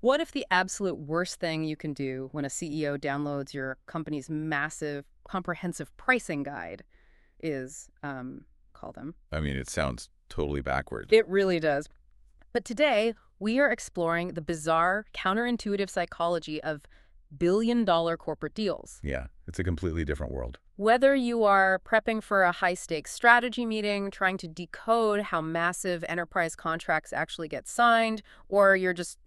What if the absolute worst thing you can do when a CEO downloads your company's massive, comprehensive pricing guide is call them? I mean, it sounds totally backwards. It really does. But today, we are exploring the bizarre, counterintuitive psychology of billion-dollar corporate deals. Yeah, it's a completely different world. Whether you are prepping for a high-stakes strategy meeting, trying to decode how massive enterprise contracts actually get signed, or you're just,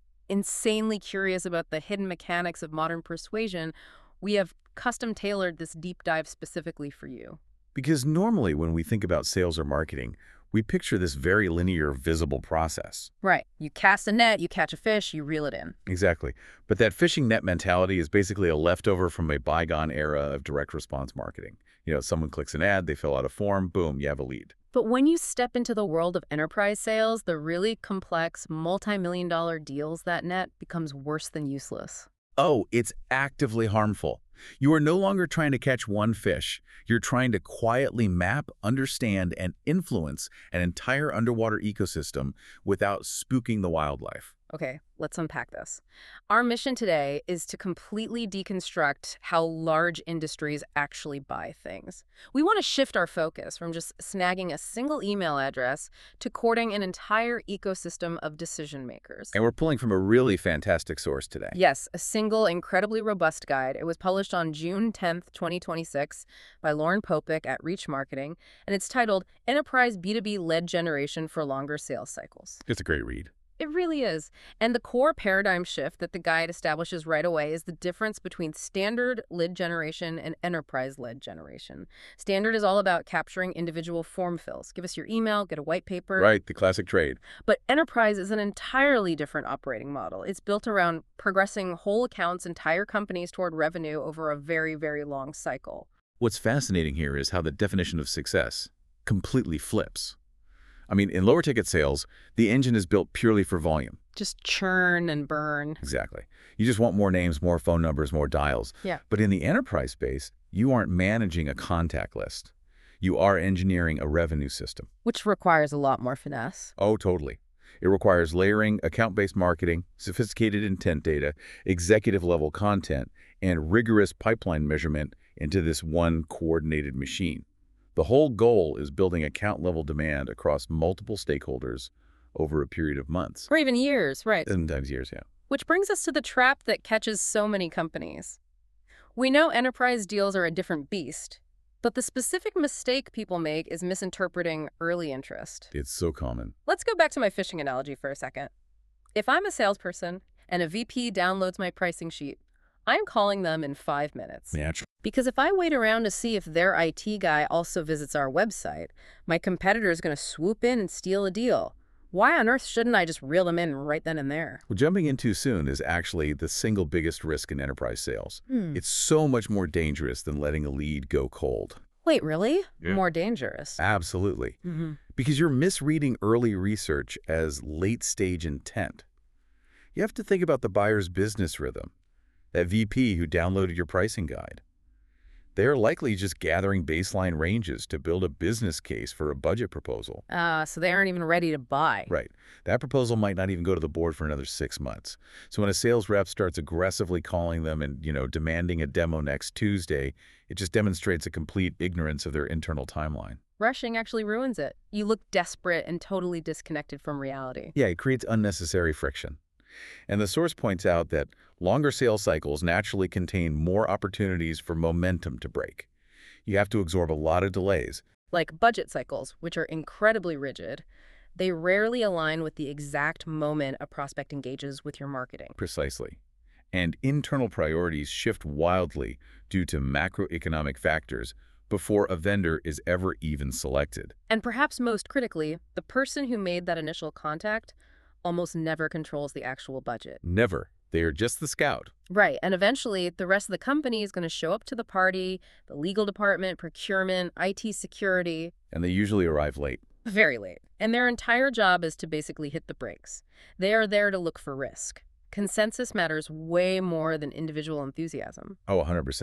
insanely curious about the hidden mechanics of modern persuasion, we have custom-tailored this deep dive specifically for you. Because normally when we think about sales or marketing, we picture this very linear, visible process. Right. You cast a net, you catch a fish, you reel it in. Exactly. But that fishing net mentality is basically a leftover from a bygone era of direct response marketing. Someone clicks an ad, they fill out a form, boom, you have a lead. But when you step into the world of enterprise sales, the really complex, multi-million-dollar deals, that net becomes worse than useless. Oh, it's actively harmful. You are no longer trying to catch one fish. You're trying to quietly map, understand, and influence an entire underwater ecosystem without spooking the wildlife. Okay, let's unpack this. Our mission today is to completely deconstruct how large industries actually buy things. We want to shift our focus from just snagging a single email address to courting an entire ecosystem of decision makers. And we're pulling from a really fantastic source today. Yes, a single, incredibly robust guide. It was published on June 10th, 2026 by Lauren Popick at Reach Marketing, and it's titled Enterprise B2B Lead Generation for Longer Sales Cycles. It's a great read. It really is. And the core paradigm shift that the guide establishes right away is the difference between standard lead generation and enterprise lead generation. Standard is all about capturing individual form fills. Give us your email, get a white paper. Right, the classic trade. But enterprise is an entirely different operating model. It's built around progressing whole accounts, entire companies toward revenue over a very, very long cycle. What's fascinating here is how the definition of success completely flips. I mean, in lower ticket sales, the engine is built purely for volume. Just churn and burn. Exactly. You just want more names, more phone numbers, more dials. Yeah. But in the enterprise space, you aren't managing a contact list. You are engineering a revenue system. Which requires a lot more finesse. Oh, totally. It requires layering, account-based marketing, sophisticated intent data, executive-level content, and rigorous pipeline measurement into this one coordinated machine. The whole goal is building account-level demand across multiple stakeholders over a period of months. Or even years, right. Sometimes years, yeah. Which brings us to the trap that catches so many companies. We know enterprise deals are a different beast, but the specific mistake people make is misinterpreting early interest. It's so common. Let's go back to my fishing analogy for a second. If I'm a salesperson and a VP downloads my pricing sheet, I'm calling them in 5 minutes. Natural. Because if I wait around to see if their IT guy also visits our website, my competitor is going to swoop in and steal a deal. Why on earth shouldn't I just reel them in right then and there? Well, jumping in too soon is actually the single biggest risk in enterprise sales. It's so much more dangerous than letting a lead go cold. Wait, really? Yeah. More dangerous? Absolutely. Because you're misreading early research as late-stage intent. You have to think about the buyer's business rhythm. That VP who downloaded your pricing guide. They are likely just gathering baseline ranges to build a business case for a budget proposal. So they aren't even ready to buy. Right. That proposal might not even go to the board for another 6 months. So when a sales rep starts aggressively calling them and, demanding a demo next Tuesday, it just demonstrates a complete ignorance of their internal timeline. Rushing actually ruins it. You look desperate and totally disconnected from reality. Yeah, it creates unnecessary friction. And the source points out that longer sales cycles naturally contain more opportunities for momentum to break. You have to absorb a lot of delays. Like budget cycles, which are incredibly rigid, they rarely align with the exact moment a prospect engages with your marketing. Precisely. And internal priorities shift wildly due to macroeconomic factors before a vendor is ever even selected. And perhaps most critically, the person who made that initial contact almost never controls the actual budget. Never. They are just the scout. Right, and eventually the rest of the company is going to show up to the party, the legal department, procurement, IT security. And they usually arrive late. Very late. And their entire job is to basically hit the brakes. They are there to look for risk. Consensus matters way more than individual enthusiasm. Oh, 100%.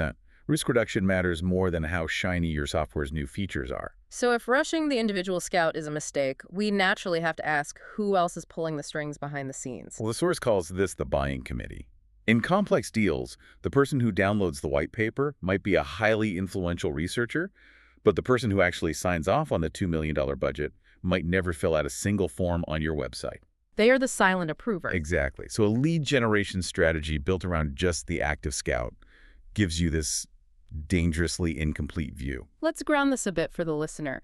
Risk reduction matters more than how shiny your software's new features are. So if rushing the individual scout is a mistake, we naturally have to ask who else is pulling the strings behind the scenes. Well, the source calls this the buying committee. In complex deals, the person who downloads the white paper might be a highly influential researcher, but the person who actually signs off on the $2 million budget might never fill out a single form on your website. They are the silent approvers. Exactly. So a lead generation strategy built around just the active scout gives you this dangerously incomplete view. Let's ground this a bit for the listener.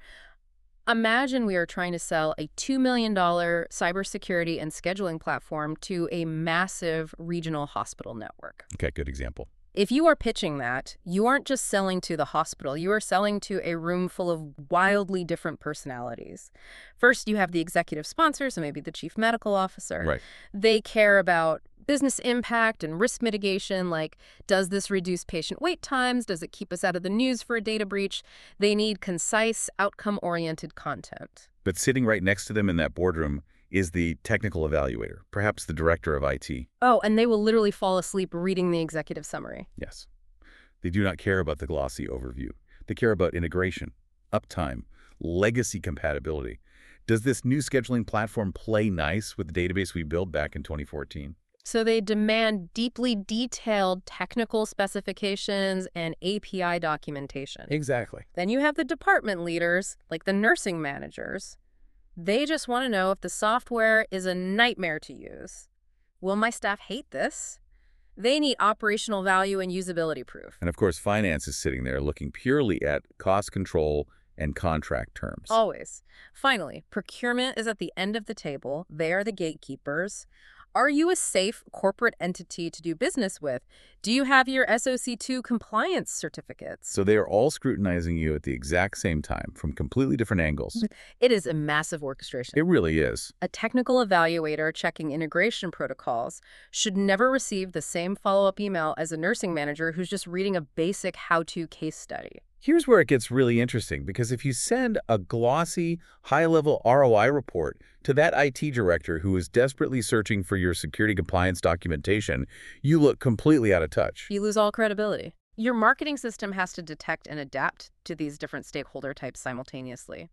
Imagine we are trying to sell a $2 million cybersecurity and scheduling platform to a massive regional hospital network. Okay, good example. If you are pitching that, you aren't just selling to the hospital, you are selling to a room full of wildly different personalities. First, you have the executive sponsor, so maybe the chief medical officer. Right. They care about business impact and risk mitigation, like, does this reduce patient wait times? Does it keep us out of the news for a data breach? They need concise, outcome-oriented content. But sitting right next to them in that boardroom is the technical evaluator, perhaps the director of IT. Oh, and they will literally fall asleep reading the executive summary. Yes. They do not care about the glossy overview. They care about integration, uptime, legacy compatibility. Does this new scheduling platform play nice with the database we built back in 2014? So they demand deeply detailed technical specifications and API documentation. Exactly. Then you have the department leaders, like the nursing managers. They just want to know if the software is a nightmare to use. Will my staff hate this? They need operational value and usability proof. And of course, finance is sitting there looking purely at cost control and contract terms. Always. Finally, procurement is at the end of the table. They are the gatekeepers. Are you a safe corporate entity to do business with? Do you have your SOC 2 compliance certificates? So they are all scrutinizing you at the exact same time from completely different angles. It is a massive orchestration. It really is. A technical evaluator checking integration protocols should never receive the same follow-up email as a nursing manager who's just reading a basic how-to case study. Here's where it gets really interesting, because if you send a glossy, high-level ROI report to that IT director who is desperately searching for your security compliance documentation, you look completely out of touch. You lose all credibility. Your marketing system has to detect and adapt to these different stakeholder types simultaneously.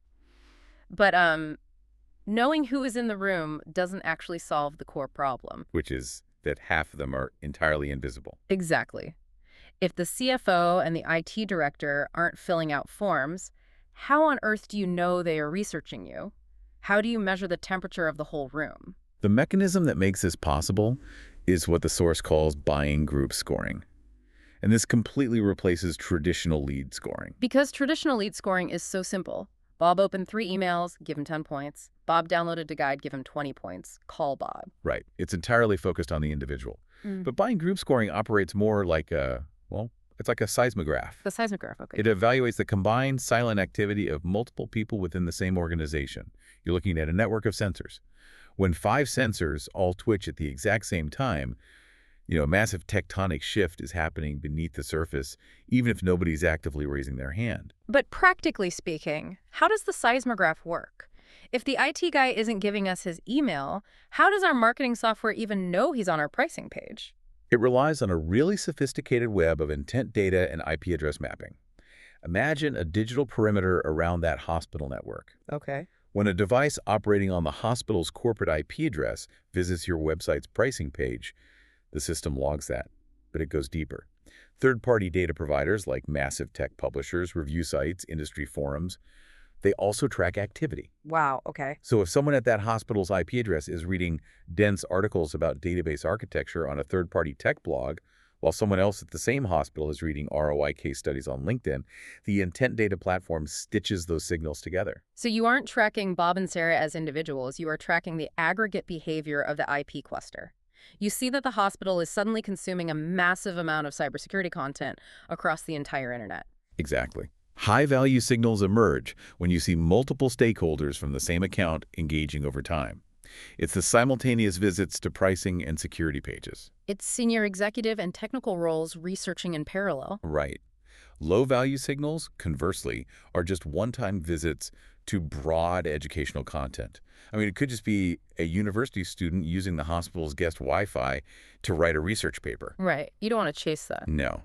But knowing who is in the room doesn't actually solve the core problem. Which is that half of them are entirely invisible. Exactly. If the CFO and the IT director aren't filling out forms, how on earth do you know they are researching you? How do you measure the temperature of the whole room? The mechanism that makes this possible is what the source calls buying group scoring. And this completely replaces traditional lead scoring. Because traditional lead scoring is so simple. Bob opened 3 emails, give him 10 points. Bob downloaded a guide, give him 20 points. Call Bob. Right. It's entirely focused on the individual. But buying group scoring operates more like it's like a seismograph. The seismograph, okay. It evaluates the combined silent activity of multiple people within the same organization. You're looking at a network of sensors. When 5 sensors all twitch at the exact same time, a massive tectonic shift is happening beneath the surface, even if nobody's actively raising their hand. But practically speaking, how does the seismograph work? If the IT guy isn't giving us his email, how does our marketing software even know he's on our pricing page? It relies on a really sophisticated web of intent data and IP address mapping. Imagine a digital perimeter around that hospital network. Okay. When a device operating on the hospital's corporate IP address visits your website's pricing page, the system logs that, but it goes deeper. Third-party data providers like massive tech publishers, review sites, industry forums, they also track activity. Wow, okay. So if someone at that hospital's IP address is reading dense articles about database architecture on a third-party tech blog, while someone else at the same hospital is reading ROI case studies on LinkedIn, the intent data platform stitches those signals together. So you aren't tracking Bob and Sarah as individuals, you are tracking the aggregate behavior of the IP cluster. You see that the hospital is suddenly consuming a massive amount of cybersecurity content across the entire internet. Exactly. High-value signals emerge when you see multiple stakeholders from the same account engaging over time. It's the simultaneous visits to pricing and security pages. It's senior executive and technical roles researching in parallel. Right. Low-value signals, conversely, are just one-time visits to broad educational content. I mean, it could just be a university student using the hospital's guest Wi-Fi to write a research paper. Right. You don't want to chase that. No.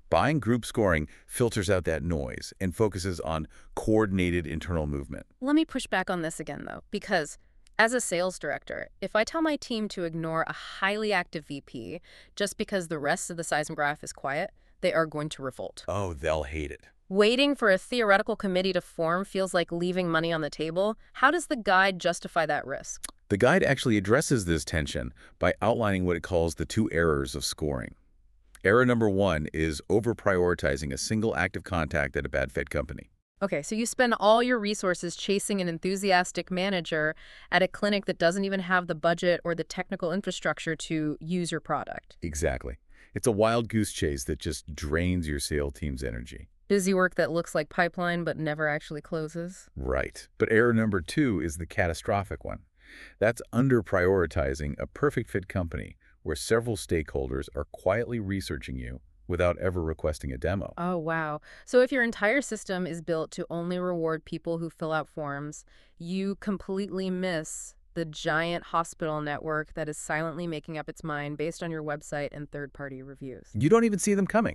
Buying group scoring filters out that noise and focuses on coordinated internal movement. Let me push back on this again, though, because as a sales director, if I tell my team to ignore a highly active VP just because the rest of the seismograph is quiet, they are going to revolt. Oh, they'll hate it. Waiting for a theoretical committee to form feels like leaving money on the table. How does the guide justify that risk? The guide actually addresses this tension by outlining what it calls the two errors of scoring. Error number one is over-prioritizing a single active contact at a bad fit company. Okay, so you spend all your resources chasing an enthusiastic manager at a clinic that doesn't even have the budget or the technical infrastructure to use your product. Exactly. It's a wild goose chase that just drains your sales team's energy. Busy work that looks like pipeline but never actually closes. Right. But error number two is the catastrophic one. That's under-prioritizing a perfect fit company where several stakeholders are quietly researching you without ever requesting a demo. Oh, wow. So if your entire system is built to only reward people who fill out forms, you completely miss the giant hospital network that is silently making up its mind based on your website and third-party reviews. You don't even see them coming.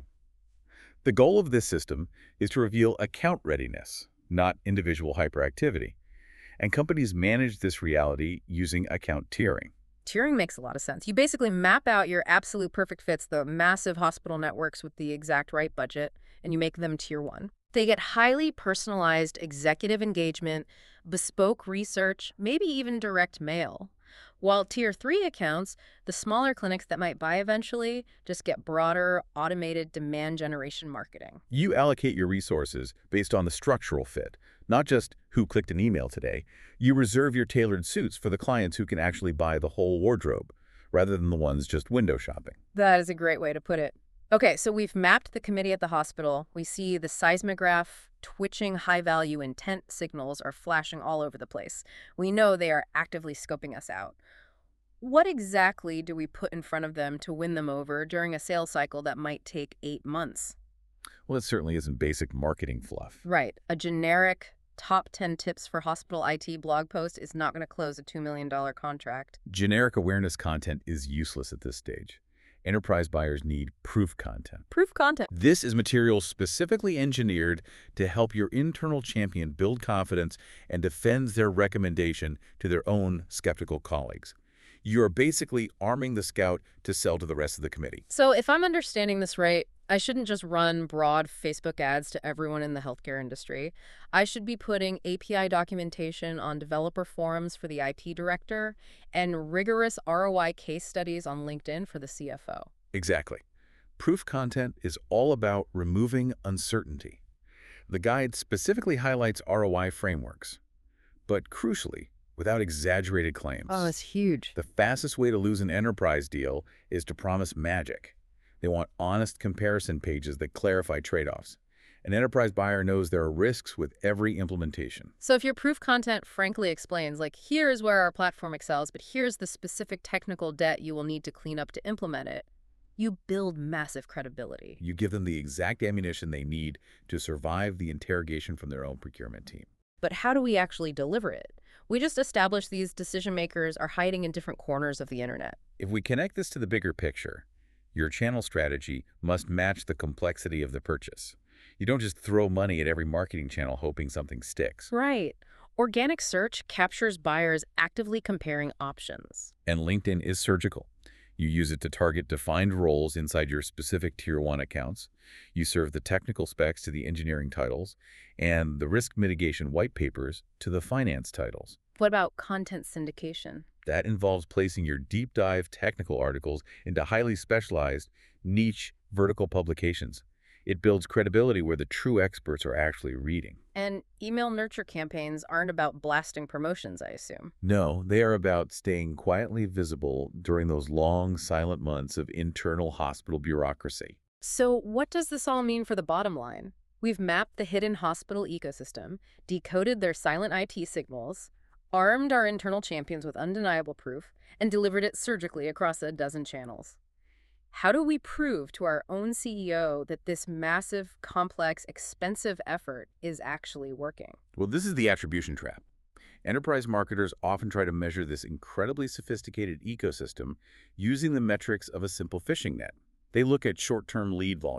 The goal of this system is to reveal account readiness, not individual hyperactivity. And companies manage this reality using account tiering. Tiering makes a lot of sense. You basically map out your absolute perfect fits, the massive hospital networks with the exact right budget, and you make them tier 1. They get highly personalized executive engagement, bespoke research, maybe even direct mail. While tier 3 accounts, the smaller clinics that might buy eventually, just get broader, automated demand generation marketing. You allocate your resources based on the structural fit, not just who clicked an email today. You reserve your tailored suits for the clients who can actually buy the whole wardrobe, rather than the ones just window shopping. That is a great way to put it. Okay, so we've mapped the committee at the hospital. We see the seismograph twitching high-value intent signals are flashing all over the place. We know they are actively scoping us out. What exactly do we put in front of them to win them over during a sales cycle that might take 8 months? Well, it certainly isn't basic marketing fluff. Right. A generic top 10 tips for hospital IT blog post is not going to close a $2 million contract. Generic awareness content is useless at this stage. Enterprise buyers need proof content. Proof content. This is material specifically engineered to help your internal champion build confidence and defends their recommendation to their own skeptical colleagues. You're basically arming the scout to sell to the rest of the committee. So if I'm understanding this right, I shouldn't just run broad Facebook ads to everyone in the healthcare industry. I should be putting API documentation on developer forums for the IT director and rigorous ROI case studies on LinkedIn for the CFO. Exactly. Proof content is all about removing uncertainty. The guide specifically highlights ROI frameworks, but crucially, without exaggerated claims. Oh, it's huge. The fastest way to lose an enterprise deal is to promise magic. They want honest comparison pages that clarify trade-offs. An enterprise buyer knows there are risks with every implementation. So if your proof content frankly explains, like, here's where our platform excels, but here's the specific technical debt you will need to clean up to implement it, you build massive credibility. You give them the exact ammunition they need to survive the interrogation from their own procurement team. But how do we actually deliver it? We just established these decision makers are hiding in different corners of the internet. If we connect this to the bigger picture, your channel strategy must match the complexity of the purchase. You don't just throw money at every marketing channel hoping something sticks. Right. Organic search captures buyers actively comparing options. And LinkedIn is surgical. You use it to target defined roles inside your specific Tier 1 accounts. You serve the technical specs to the engineering titles and the risk mitigation white papers to the finance titles. What about content syndication? That involves placing your deep dive technical articles into highly specialized, niche, vertical publications. It builds credibility where the true experts are actually reading. And email nurture campaigns aren't about blasting promotions, I assume. No, they are about staying quietly visible during those long, silent months of internal hospital bureaucracy. So what does this all mean for the bottom line? We've mapped the hidden hospital ecosystem, decoded their silent IT signals, armed our internal champions with undeniable proof, and delivered it surgically across a dozen channels. How do we prove to our own CEO that this massive, complex, expensive effort is actually working? Well, this is the attribution trap. Enterprise marketers often try to measure this incredibly sophisticated ecosystem using the metrics of a simple fishing net. They look at short-term lead volume,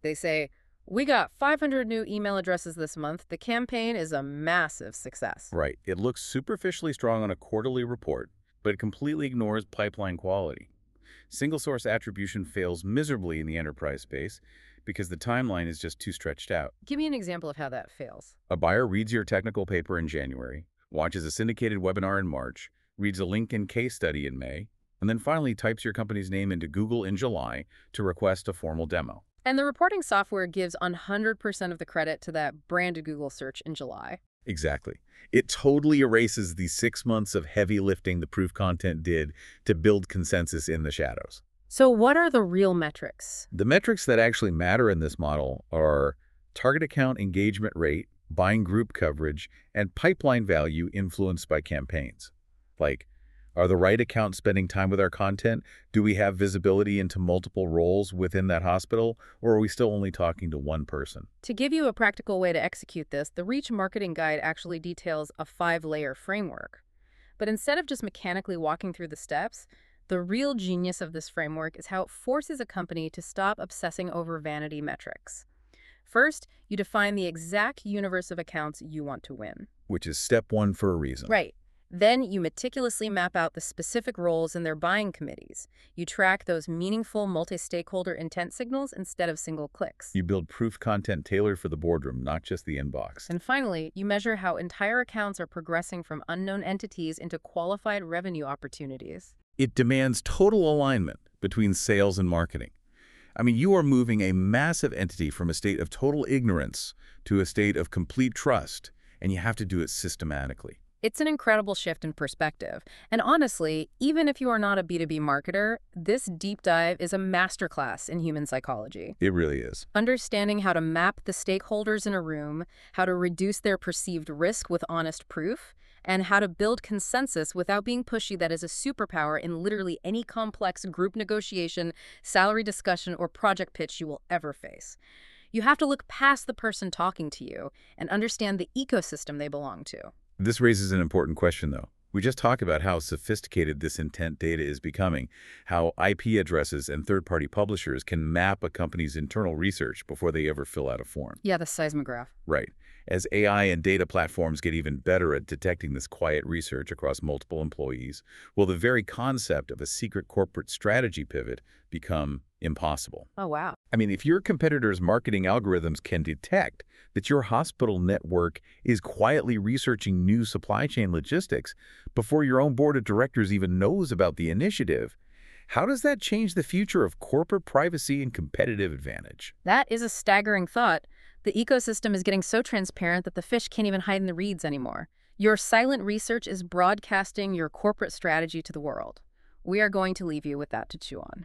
They say, "We got 500 new email addresses this month. The campaign is a massive success." Right. It looks superficially strong on a quarterly report, but it completely ignores pipeline quality. Single source attribution fails miserably in the enterprise space because the timeline is just too stretched out. Give me an example of how that fails. A buyer reads your technical paper in January, watches a syndicated webinar in March, reads a LinkedIn case study in May, and then finally types your company's name into Google in July to request a formal demo. And the reporting software gives 100% of the credit to that branded Google search in July. Exactly. It totally erases the 6 months of heavy lifting the proof content did to build consensus in the shadows. So what are the real metrics? The metrics that actually matter in this model are target account engagement rate, buying group coverage, and pipeline value influenced by campaigns. Like, are the right accounts spending time with our content? Do we have visibility into multiple roles within that hospital? Or are we still only talking to one person? To give you a practical way to execute this, the Reach Marketing Guide actually details a 5-layer framework. But instead of just mechanically walking through the steps, the real genius of this framework is how it forces a company to stop obsessing over vanity metrics. First, you define the exact universe of accounts you want to win. Which is step one for a reason. Right. Then you meticulously map out the specific roles in their buying committees. You track those meaningful multi-stakeholder intent signals instead of single clicks. You build proof content tailored for the boardroom, not just the inbox. And finally, you measure how entire accounts are progressing from unknown entities into qualified revenue opportunities. It demands total alignment between sales and marketing. I mean, you are moving a massive entity from a state of total ignorance to a state of complete trust, and you have to do it systematically. It's an incredible shift in perspective. And honestly, even if you are not a B2B marketer, this deep dive is a masterclass in human psychology. It really is. Understanding how to map the stakeholders in a room, how to reduce their perceived risk with honest proof, and how to build consensus without being pushy that is a superpower in literally any complex group negotiation, salary discussion, or project pitch you will ever face. You have to look past the person talking to you and understand the ecosystem they belong to. This raises an important question, though. We just talked about how sophisticated this intent data is becoming, how IP addresses and third-party publishers can map a company's internal research before they ever fill out a form. Yeah, the seismograph. Right. As AI and data platforms get even better at detecting this quiet research across multiple employees, will the very concept of a secret corporate strategy pivot become impossible? Oh, wow. I mean, if your competitors' marketing algorithms can detect that your hospital network is quietly researching new supply chain logistics before your own board of directors even knows about the initiative, how does that change the future of corporate privacy and competitive advantage? That is a staggering thought. The ecosystem is getting so transparent that the fish can't even hide in the reeds anymore. Your silent research is broadcasting your corporate strategy to the world. We are going to leave you with that to chew on.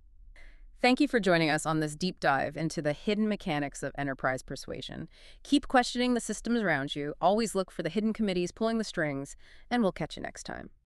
Thank you for joining us on this deep dive into the hidden mechanics of enterprise persuasion. Keep questioning the systems around you, always look for the hidden committees pulling the strings, and we'll catch you next time.